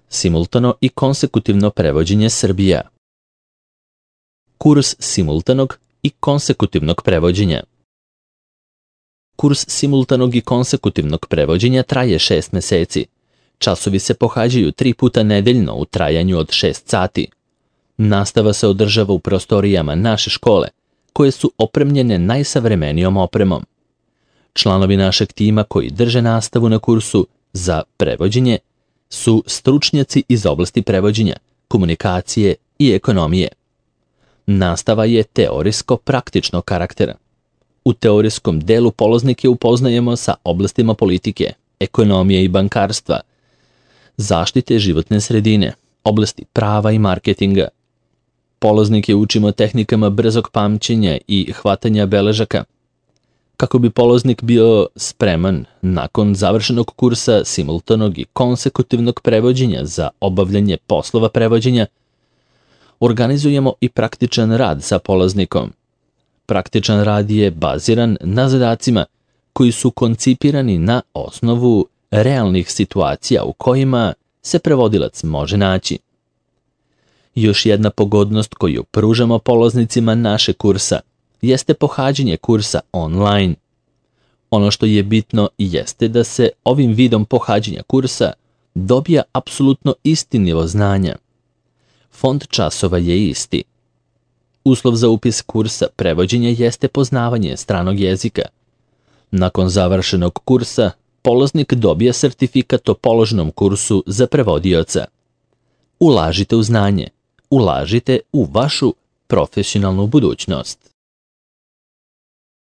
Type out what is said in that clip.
Simultano i konsekutivno prevođenje Srbija. Kurs simultanog i konsekutivnog prevođenja. Kurs simultanog i konsekutivnog prevođenja traje 6 meseci. Časovi se pohađaju 3 puta nedeljno u trajanju od 6 sati. Nastava se održava u prostorijama naše škole, koje su opremljene najsavremenijom opremom. Članovi našeg tima koji drže nastavu na kursu za prevođenje su stručnjaci iz oblasti prevođenja, komunikacije i ekonomije. Nastava je teorijsko-praktičnog karaktera. U teorijskom delu polaznike upoznajemo sa oblastima politike, ekonomije i bankarstva, zaštite životne sredine, oblasti prava i marketinga. Polaznike učimo tehnikama brzog pamćenja i hvatanja beležaka. Kako bi polaznik bio spreman nakon završenog kursa simultanog i konsekutivnog prevođenja za obavljanje poslova prevođenja, organizujemo i praktičan rad sa polaznikom. Praktičan rad je baziran na zadacima koji su koncipirani na osnovu realnih situacija u kojima se prevodilac može naći. Još jedna pogodnost koju pružamo polaznicima naše kursa jeste pohađanje kursa online. Ono što je bitno jeste da se ovim vidom pohađanja kursa dobija apsolutno isti nivo znanja. Fond časova je isti. Uslov za upis kursa prevođenja jeste poznavanje stranog jezika. Nakon završenog kursa, polaznik dobija sertifikat o položenom kursu za prevodioca. Ulažite u znanje, ulažite u vašu profesionalnu budućnost.